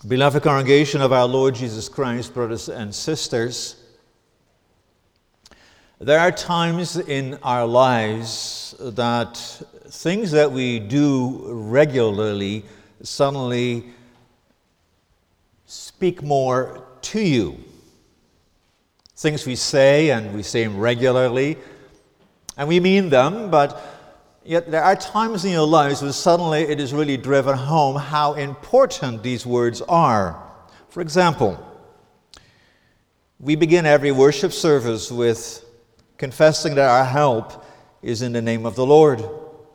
Beloved congregation of our Lord Jesus Christ, brothers and sisters, there are times in our lives that things that we do regularly suddenly speak more to you. Things we say, and we say them regularly, and we mean them, but yet there are times in your lives when suddenly it is really driven home how important these words are. For example, we begin every worship service with confessing that our help is in the name of the Lord.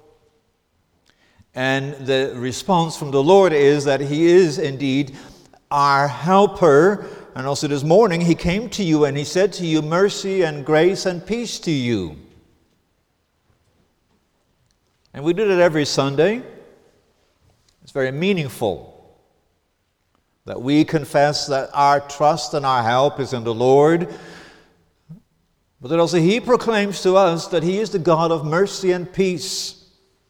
And the response from the Lord is that He is indeed our helper. And also this morning He came to you and He said to you, mercy and grace and peace to you. And we do that every Sunday. It's very meaningful that we confess that our trust and our help is in the Lord, but that also He proclaims to us that He is the God of mercy and peace.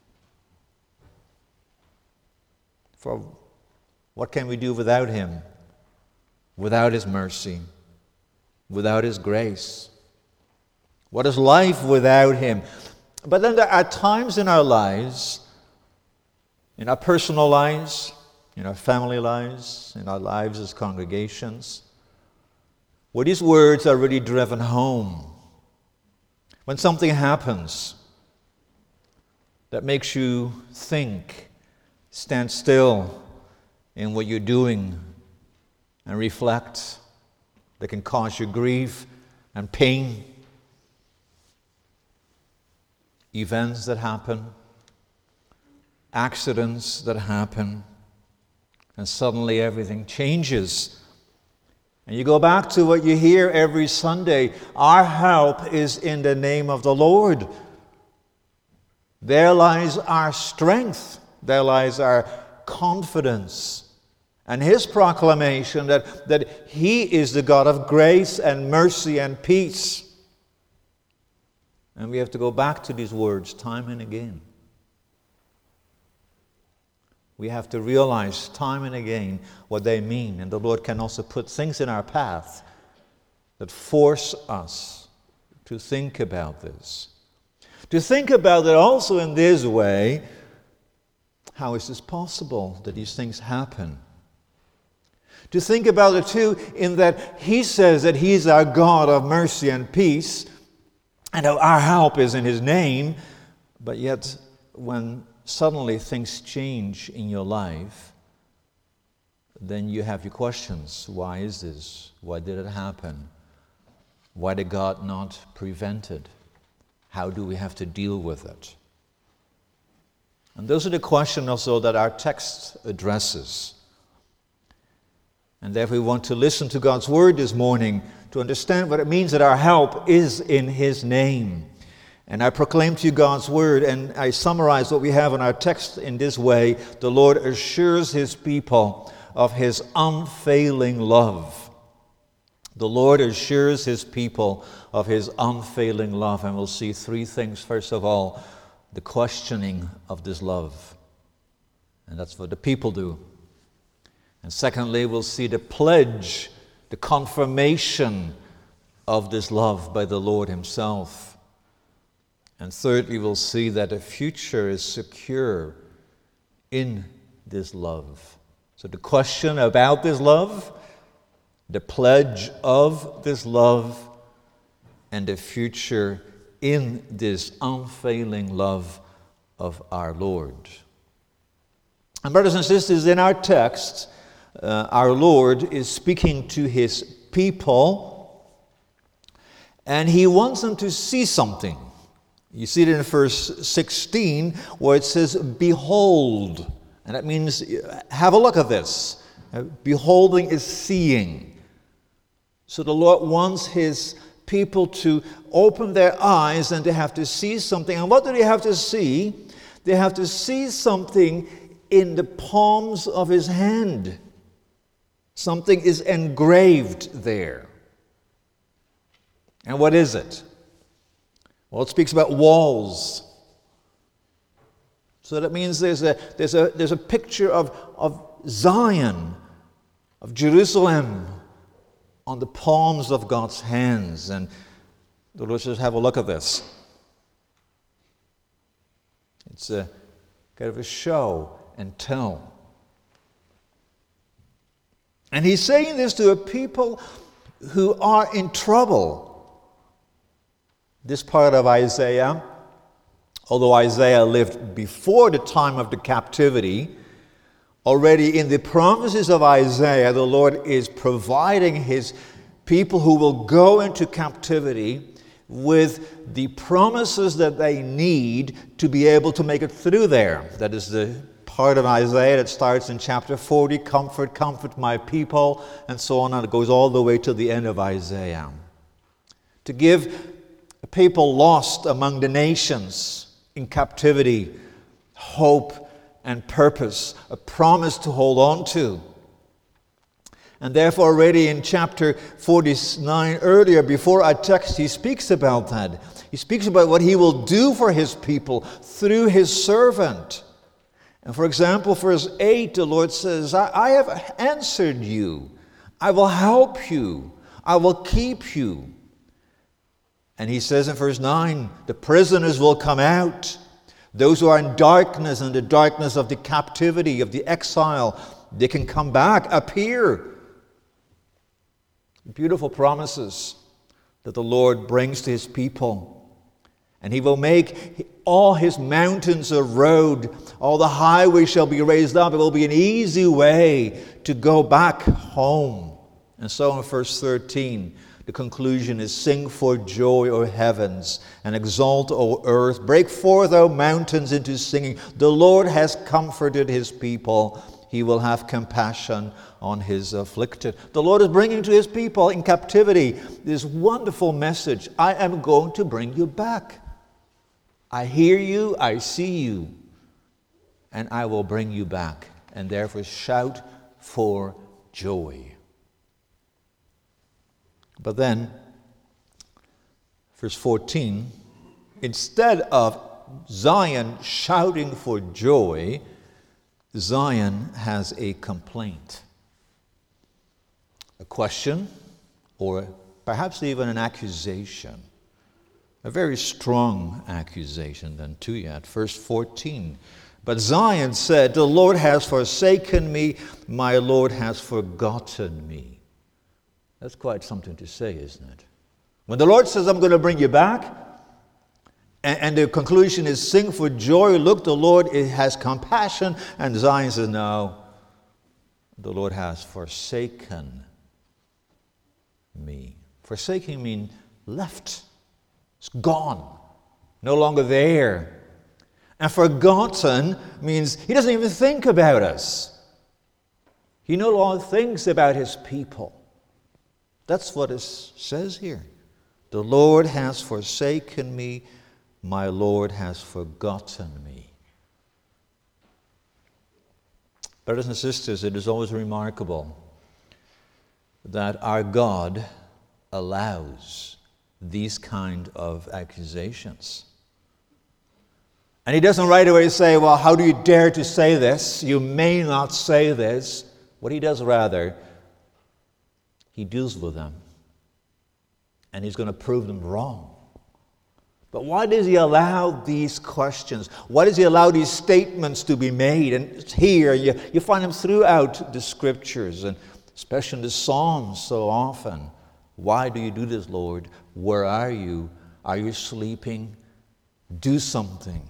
For what can we do without Him? Without His mercy? Without His grace? What is life without Him? But then there are times in our lives, in our personal lives, in our family lives, in our lives as congregations, where these words are really driven home. When something happens that makes you think, stand still in what you're doing and reflect, that can cause you grief and pain. Events that happen, accidents that happen, and suddenly everything changes. And you go back to what you hear every Sunday, our help is in the name of the Lord. There lies our strength, there lies our confidence, and His proclamation that He is the God of grace and mercy and peace. And we have to go back to these words time and again. We have to realize time and again what they mean. And the Lord can also put things in our path that force us to think about this. To think about it also in this way, how is this possible that these things happen? To think about it too in that He says that He is our God of mercy and peace, and our help is in His name, but yet when suddenly things change in your life, then you have your questions. Why is this? Why did it happen? Why did God not prevent it? How do we have to deal with it? And those are the questions also that our text addresses. And therefore we want to listen to God's Word this morning to understand what it means that our help is in His name. And I proclaim to you God's Word, and I summarize what we have in our text in this way. The Lord assures His people of His unfailing love. The Lord assures His people of His unfailing love. And we'll see three things. First of all, the questioning of this love. And that's what the people do. And secondly, we'll see the pledge, the confirmation of this love by the Lord Himself. And thirdly, we'll see that the future is secure in this love. So the question about this love, the pledge of this love, and the future in this unfailing love of our Lord. And brothers and sisters, in our text, our Lord is speaking to His people, and He wants them to see something. You see it in verse 16, where it says, behold. And that means, have a look at this. Beholding is seeing. So the Lord wants His people to open their eyes and they have to see something. And what do they have to see? They have to see something in the palms of His hand. Something is engraved there. And what is it? Well, it speaks about walls. So that means there's a picture of Zion of Jerusalem on the palms of God's hands. And the Lord says, have a look at this. It's a kind of a show and tell. And he's saying this to a people who are in trouble. This part of Isaiah, although Isaiah lived before the time of the captivity, already in the promises of Isaiah, the Lord is providing his people who will go into captivity with the promises that they need to be able to make it through there. That is the part of Isaiah that starts in chapter 40, comfort, comfort my people, and so on, and it goes all the way to the end of Isaiah. To give people lost among the nations in captivity hope and purpose, a promise to hold on to. And therefore already in chapter 49 earlier, before our text, he speaks about that. He speaks about what he will do for his people through his servant. And for example, verse 8, the Lord says, I have answered you. I will help you. I will keep you. And he says in verse 9, the prisoners will come out. Those who are in darkness and the darkness of the captivity, of the exile, they can come back, appear. Beautiful promises that the Lord brings to his people. And he will make all his mountains a road. All the highways shall be raised up. It will be an easy way to go back home. And so in verse 13, the conclusion is, sing for joy, O heavens, and exalt, O earth. Break forth, O mountains, into singing. The Lord has comforted his people. He will have compassion on his afflicted. The Lord is bringing to his people in captivity this wonderful message. I am going to bring you back. I hear you, I see you, and I will bring you back. And therefore shout for joy. But then, verse 14, instead of Zion shouting for joy, Zion has a complaint, a question, or perhaps even an accusation, a very strong accusation then too yet. Verse 14, but Zion said, the Lord has forsaken me, my Lord has forgotten me. That's quite something to say, isn't it? When the Lord says, I'm going to bring you back, and the conclusion is, sing for joy, look, the Lord has compassion, and Zion says, no, the Lord has forsaken me. Forsaking means left. It's gone. No longer there. And forgotten means he doesn't even think about us. He no longer thinks about his people. That's what it says here. The Lord has forsaken me, my Lord has forgotten me. Brothers and sisters, it is always remarkable that our God allows these kind of accusations. And he doesn't right away say, well, how do you dare to say this? You may not say this. What he does rather, he deals with them. And he's going to prove them wrong. But why does he allow these questions? Why does he allow these statements to be made? And here, you find them throughout the scriptures, and especially in the Psalms so often. Why do you do this, Lord? Where are you? Are you sleeping? Do something.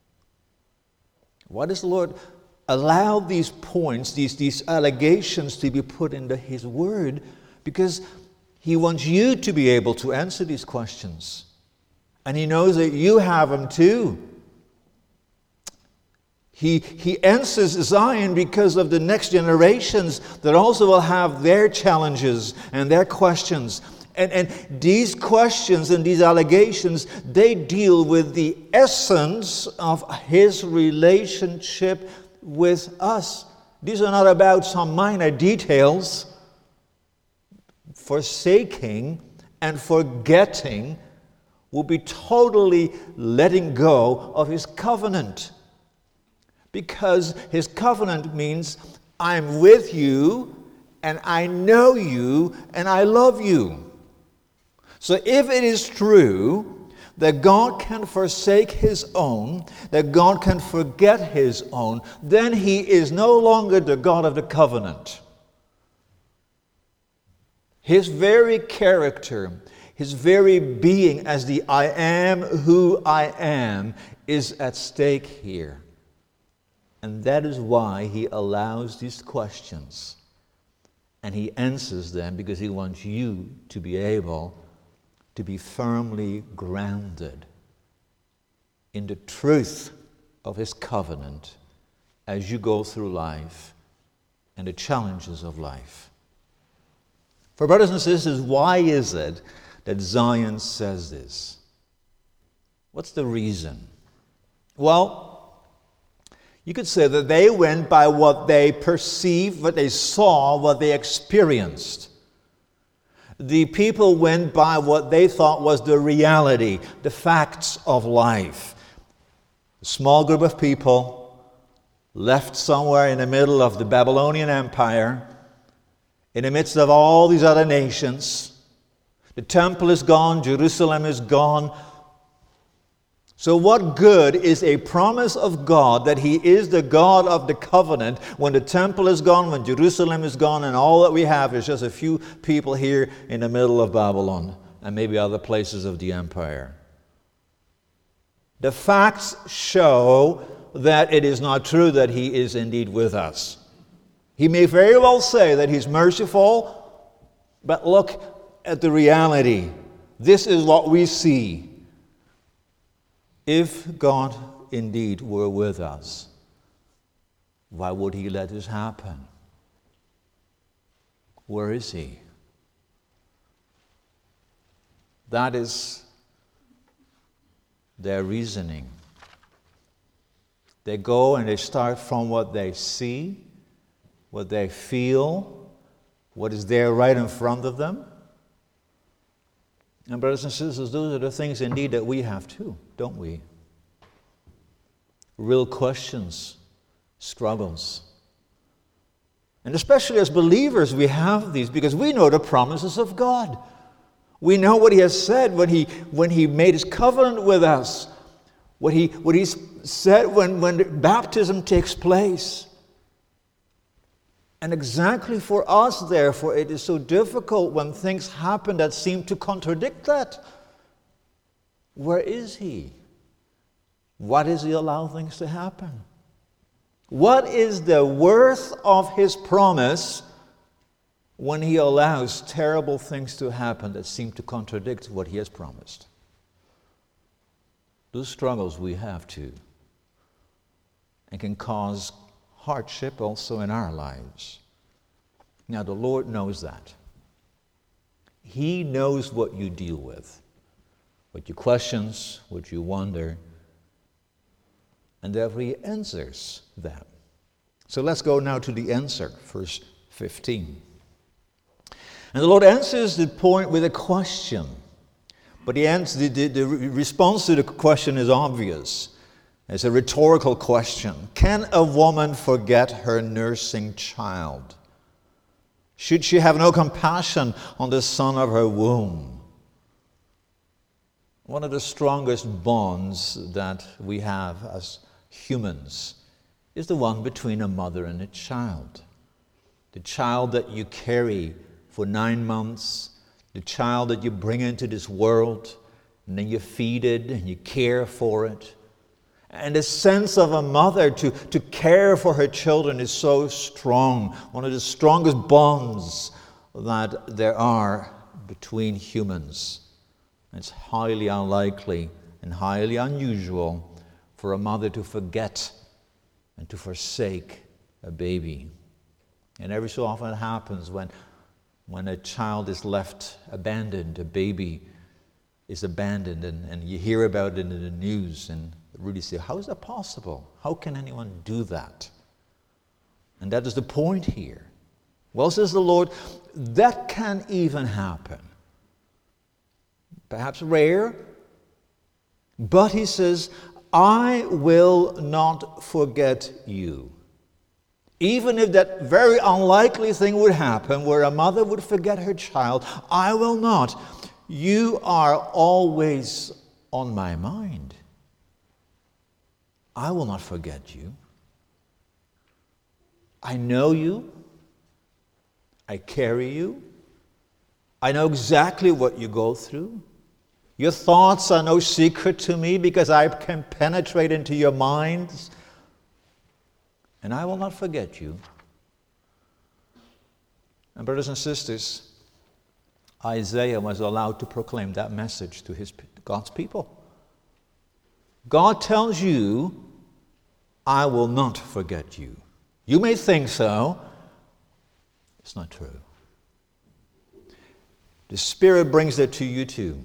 Why does the Lord allow these points, these allegations to be put into his word? Because he wants you to be able to answer these questions. And he knows that you have them too. He answers Zion because of the next generations that also will have their challenges and their questions. And these questions and these allegations, they deal with the essence of his relationship with us. These are not about some minor details. Forsaking and forgetting will be totally letting go of his covenant. Because his covenant means I'm with you and I know you, and I love you. So if it is true that God can forsake his own, that God can forget his own, then he is no longer the God of the covenant. His very character, his very being as the I am who I am is at stake here. And that is why he allows these questions. And he answers them because he wants you to be able to be firmly grounded in the truth of his covenant as you go through life and the challenges of life. For brothers and sisters, why is it that Zion says this? What's the reason? Well, you could say that they went by what they perceived, what they saw, what they experienced. The people went by what they thought was the reality, the facts of life. A small group of people left somewhere in the middle of the Babylonian Empire, in the midst of all these other nations. The temple is gone, Jerusalem is gone. So what good is a promise of God that he is the God of the covenant when the temple is gone, when Jerusalem is gone, and all that we have is just a few people here in the middle of Babylon and maybe other places of the empire? The facts show that it is not true that he is indeed with us. He may very well say that he's merciful, but look at the reality. This is what we see. If God indeed were with us, why would he let this happen? Where is he? That is their reasoning. They go and they start from what they see, what they feel, what is there right in front of them. And brothers and sisters, those are the things indeed that we have too, don't we? Real questions, struggles. And especially as believers, we have these because we know the promises of God. We know what he has said when he made his covenant with us, what he said when baptism takes place. And exactly for us, therefore, it is so difficult when things happen that seem to contradict that. Where is he? Why does he allow things to happen? What is the worth of his promise when he allows terrible things to happen that seem to contradict what he has promised? Those struggles we have too, and can cause hardship also in our lives. Now the Lord knows that. He knows what you deal with, what you questions, what you wonder, and therefore he answers them. So let's go now to the answer, verse 15. And the Lord answers the point with a question, but the response to the question is obvious. It's a rhetorical question. Can a woman forget her nursing child? Should she have no compassion on the son of her womb? One of the strongest bonds that we have as humans is the one between a mother and a child. The child that you carry for 9 months, the child that you bring into this world, and then you feed it and you care for it. And the sense of a mother to care for her children is so strong, one of the strongest bonds that there are between humans. It's highly unlikely and highly unusual for a mother to forget and to forsake a baby. And every so often it happens when a child is left abandoned, a baby is abandoned, and you hear about it in the news and really say, how is that possible? How can anyone do that? And that is the point here. Well, says the Lord, that can even happen. Perhaps rare, but he says, I will not forget you. Even if that very unlikely thing would happen where a mother would forget her child, I will not. You are always on my mind. I will not forget you. I know you. I carry you. I know exactly what you go through. Your thoughts are no secret to me because I can penetrate into your minds. And I will not forget you. And brothers and sisters, Isaiah was allowed to proclaim that message to God's people. God tells you, I will not forget you. You may think so. It's not true. The Spirit brings that to you too.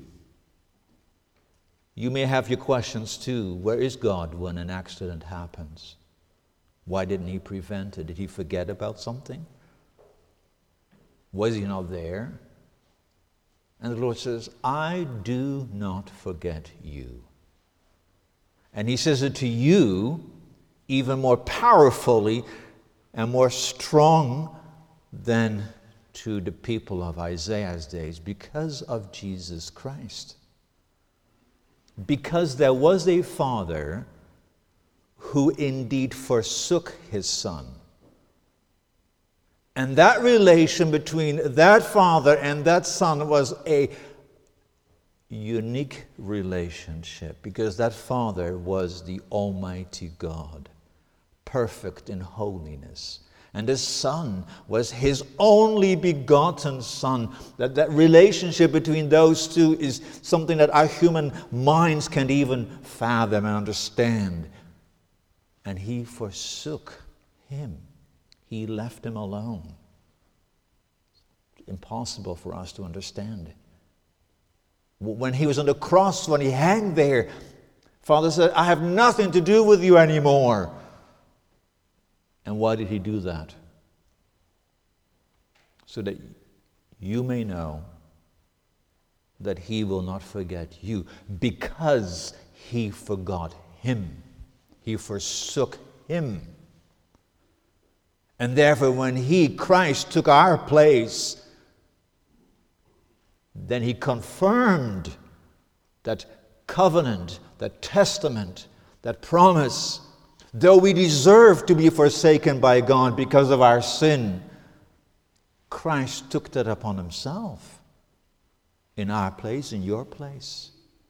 You may have your questions too. Where is God when an accident happens? Why didn't He prevent it? Did He forget about something? Was He not there? And the Lord says, I do not forget you. And He says it to you even more powerfully and more strong than to the people of Isaiah's days because of Jesus Christ. Because there was a father who indeed forsook his son. And that relation between that father and that son was a unique relationship because that father was the Almighty God, perfect in holiness. And the Son was His only begotten Son. That relationship between those two is something that our human minds can't even fathom and understand. And He forsook Him. He left Him alone. It's impossible for us to understand. When He was on the cross, when He hung there, Father said, I have nothing to do with you anymore. And why did He do that? So that you may know that He will not forget you because He forgot Him. He forsook Him. And therefore when He, Christ, took our place, then He confirmed that covenant, that testament, that promise. Though we deserve to be forsaken by God because of our sin, Christ took that upon Himself in our place, in your place.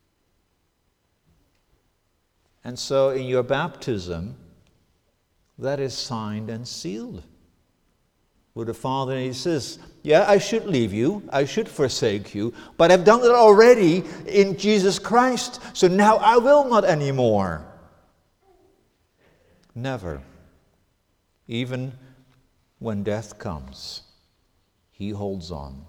And so in your baptism, that is signed and sealed with the Father. And He says, yeah, I should leave you, I should forsake you, but I've done it already in Jesus Christ, so now I will not anymore. Never. Even when death comes, He holds on.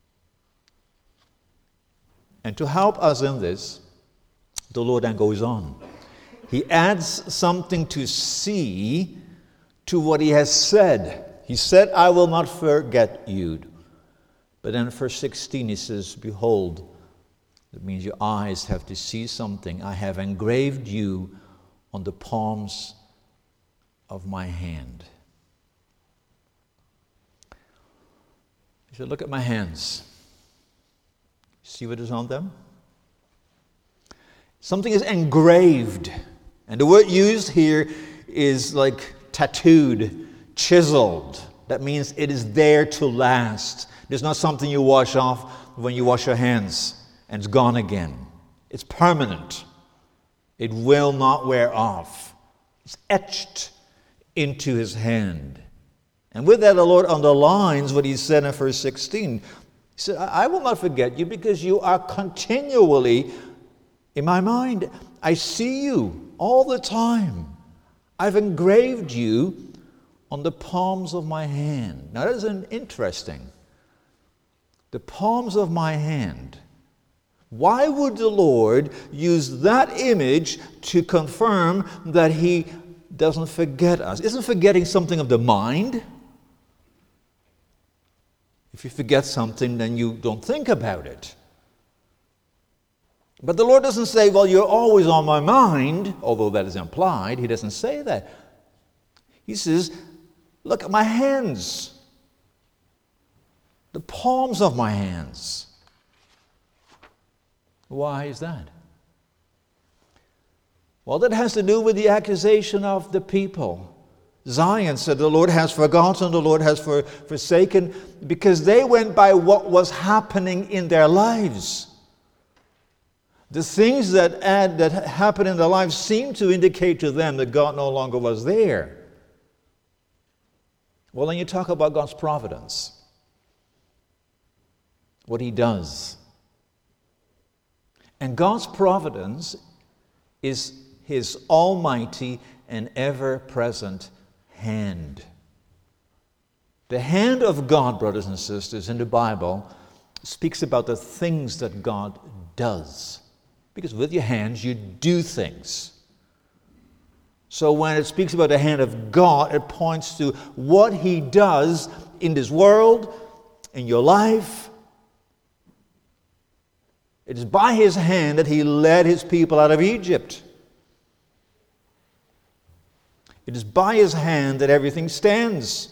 And to help us in this, the Lord then goes on. He adds something to see to what He has said. He said, I will not forget you. But then in verse 16 He says, behold, that means your eyes have to see something. I have engraved you on the palms of my hand. He said, look at my hands. See what is on them? Something is engraved. And the word used here is like tattooed, chiseled. That means it is there to last. It's not something you wash off when you wash your hands and it's gone again. It's permanent. It will not wear off. It's etched into His hand. And with that, the Lord underlines what He said in verse 16. He said, I will not forget you because you are continually in my mind. I see you all the time. I've engraved you on the palms of my hand. Now that is interesting. The palms of my hand. Why would the Lord use that image to confirm that He doesn't forget us? Isn't forgetting something of the mind? If you forget something, then you don't think about it. But the Lord doesn't say, well, you're always on my mind, although that is implied. He doesn't say that. He says, Look at my hands, the palms of my hands. Why is that? Well, that has to do with the accusation of the people. Zion said, the Lord has forgotten, the Lord has forsaken, because they went by what was happening in their lives. The things that happened in their lives seemed to indicate to them that God no longer was there. Well, then you talk about God's providence, what He does. And God's providence is His almighty and ever-present hand. The hand of God, brothers and sisters, in the Bible speaks about the things that God does. Because with your hands you do things. So when it speaks about the hand of God, it points to what He does in this world, in your life. It is by His hand that He led His people out of Egypt. It is by His hand that everything stands.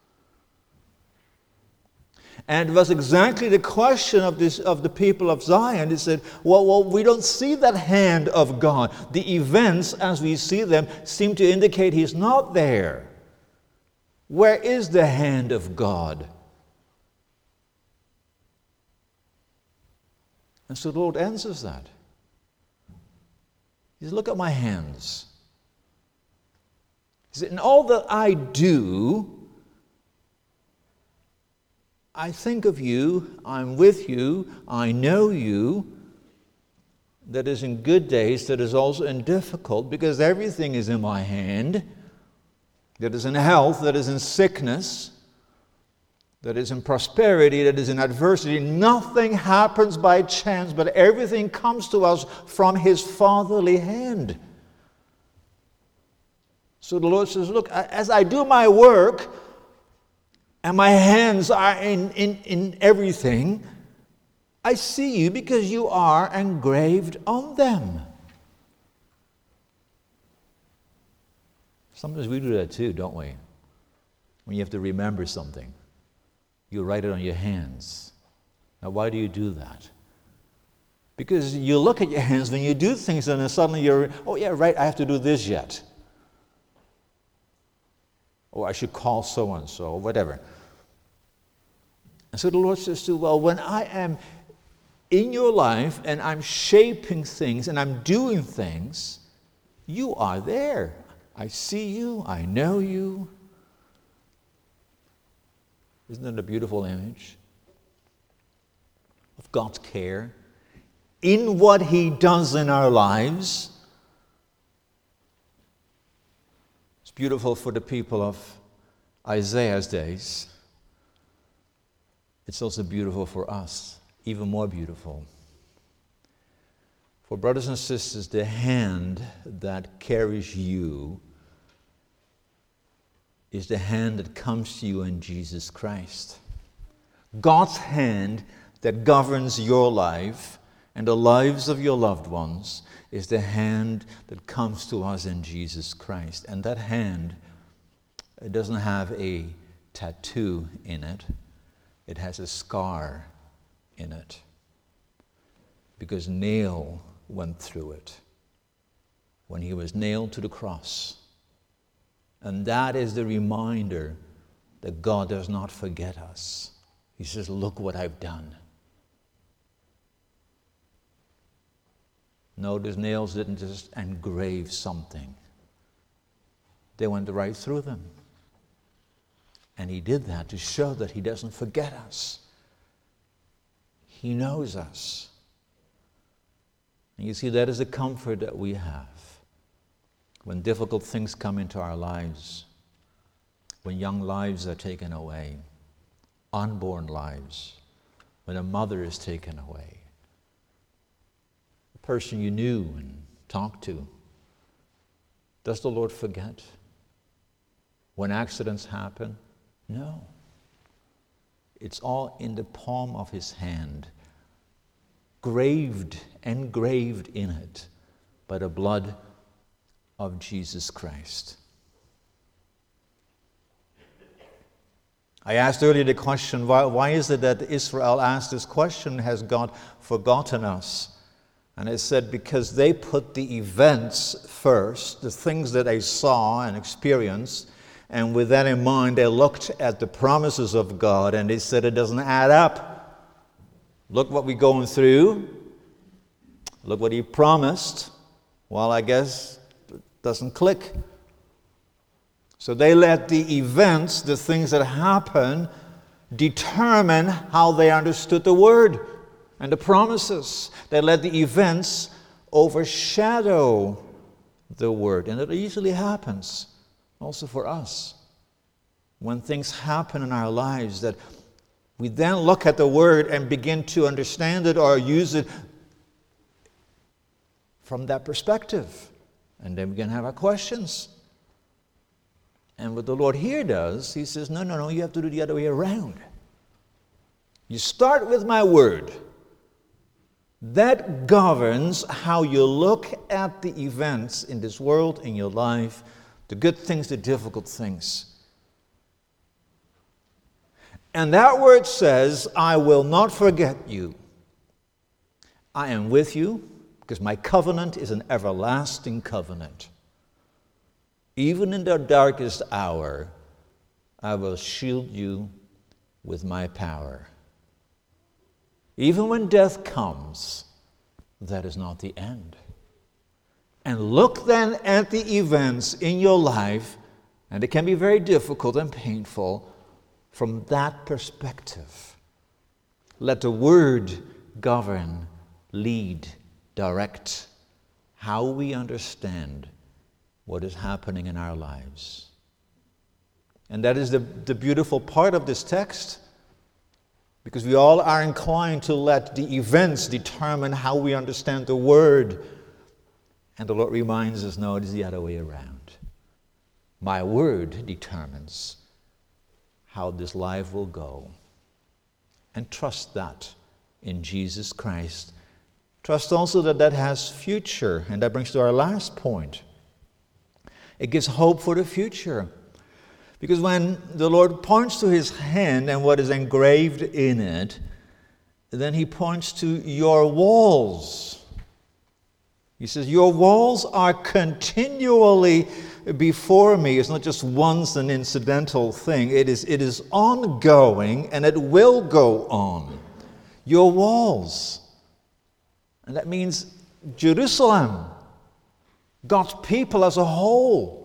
And it was exactly the question of the people of Zion. They said, well, we don't see that hand of God. The events, as we see them, seem to indicate He's not there. Where is the hand of God? And so the Lord answers that. He says, look at my hands. He said, in all that I do, I think of you, I'm with you, I know you. That is in good days, that is also in difficult, because everything is in my hand. That is in health, that is in sickness, that is in prosperity, that is in adversity. Nothing happens by chance, but everything comes to us from His fatherly hand. So the Lord says, look, as I do my work, and my hands are in everything, I see you because you are engraved on them. Sometimes we do that too, don't we? When you have to remember something, you write it on your hands. Now, why do you do that? Because you look at your hands when you do things and then suddenly you're, oh yeah, right, I have to do this yet. Or I should call so-and-so, or whatever. And so the Lord says to, well, when I am in your life and I'm shaping things and I'm doing things, you are there. I see you, I know you. Isn't that a beautiful image of God's care in what He does in our lives? It's beautiful for the people of Isaiah's days. It's also beautiful for us, even more beautiful. For brothers and sisters, the hand that carries you is the hand that comes to you in Jesus Christ. God's hand that governs your life and the lives of your loved ones is the hand that comes to us in Jesus Christ. And that hand, it doesn't have a tattoo in it. It has a scar in it. Because nail went through it when He was nailed to the cross. And that is the reminder that God does not forget us. He says, look what I've done. No, those nails didn't just engrave something. They went right through them. And He did that to show that He doesn't forget us. He knows us. And you see, that is a comfort that we have. When difficult things come into our lives, when young lives are taken away, unborn lives, when a mother is taken away, a person you knew and talked to, does the Lord forget? When accidents happen? No. It's all in the palm of His hand, engraved in it by the blood of Jesus Christ. I asked earlier the question, why is it that Israel asked this question, has God forgotten us? And I said, because they put the events first, the things that they saw and experienced, and with that in mind, they looked at the promises of God, and they said it doesn't add up. Look what we're going through. Look what He promised. Well, I guess it doesn't click. So they let the events, the things that happen, determine how they understood the Word and the promises. They let the events overshadow the Word. And it easily happens also for us. When things happen in our lives that we then look at the Word and begin to understand it or use it from that perspective. And then we can have our questions. And what the Lord here does, He says, no, you have to do the other way around. You start with my Word. That governs how you look at the events in this world, in your life, the good things, the difficult things. And that Word says, I will not forget you. I am with you, because my covenant is an everlasting covenant. Even in the darkest hour, I will shield you with my power. Even when death comes, that is not the end. And look then at the events in your life, and it can be very difficult and painful from that perspective. Let the Word govern, lead, direct how we understand what is happening in our lives. And that is the beautiful part of this text, because we all are inclined to let the events determine how we understand the Word. And the Lord reminds us, no, it is the other way around. My Word determines how this life will go. And trust that in Jesus Christ. Trust also that that has future. And that brings to our last point. It gives hope for the future. Because when the Lord points to His hand and what is engraved in it, then He points to your walls. He says, your walls are continually before me. It's not just once an incidental thing. It is ongoing, and it will go on. Your walls. And that means Jerusalem. God's people as a whole.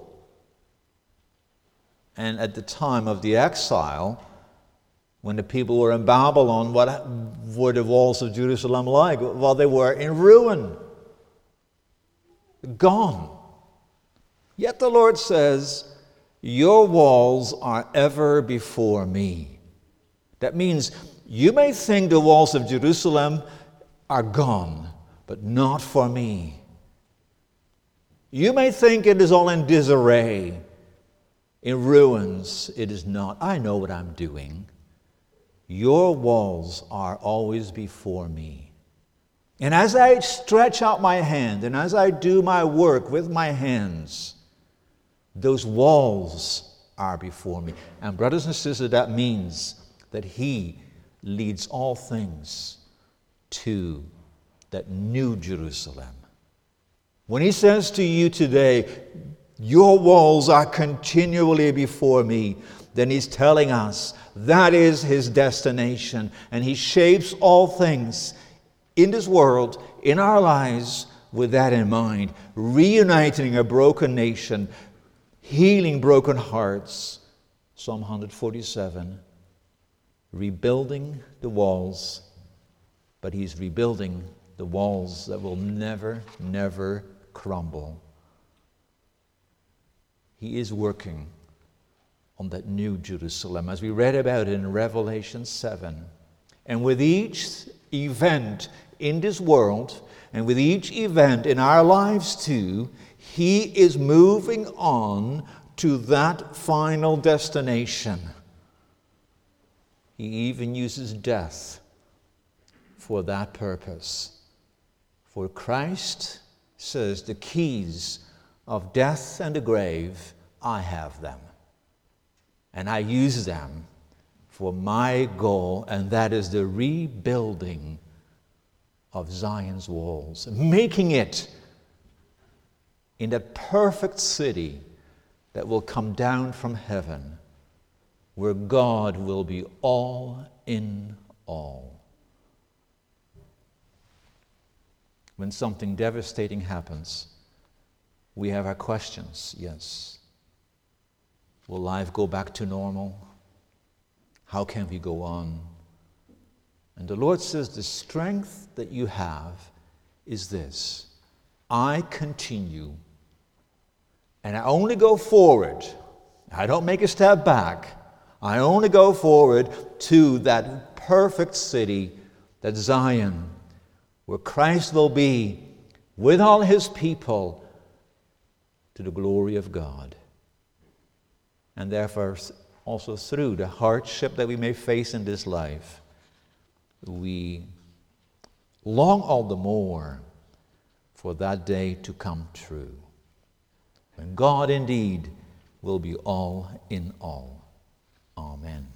And at the time of the exile, when the people were in Babylon, what were the walls of Jerusalem like? Well, they were in ruin. Gone. Yet the Lord says, your walls are ever before me. That means you may think the walls of Jerusalem are gone, but not for me. You may think it is all in disarray, in ruins. It is not. I know what I'm doing. Your walls are always before me. And as I stretch out my hand, and as I do my work with my hands, those walls are before me. And brothers and sisters, that means that He leads all things to that new Jerusalem. When He says to you today, your walls are continually before me, then He's telling us that is His destination. And He shapes all things in this world, in our lives, with that in mind. Reuniting a broken nation, healing broken hearts. Psalm 147. Rebuilding the walls, but He's rebuilding the walls that will never, never crumble. He is working on that new Jerusalem, as we read about it in Revelation 7. And with each event in this world, and with each event in our lives too, He is moving on to that final destination. He even uses death for that purpose. For Christ says, the keys of death and the grave, I have them. And I use them for my goal, and that is the rebuilding of Zion's walls, making it in that perfect city that will come down from heaven, where God will be all in all. When something devastating happens, we have our questions, yes. Will life go back to normal? How can we go on? And the Lord says the strength that you have is this: I continue, and I only go forward. I don't make a step back. I only go forward to that perfect city, that Zion, where Christ will be with all his people to the glory of God. And therefore, also through the hardship that we may face in this life, we long all the more for that day to come true, when God indeed will be all in all. Amen.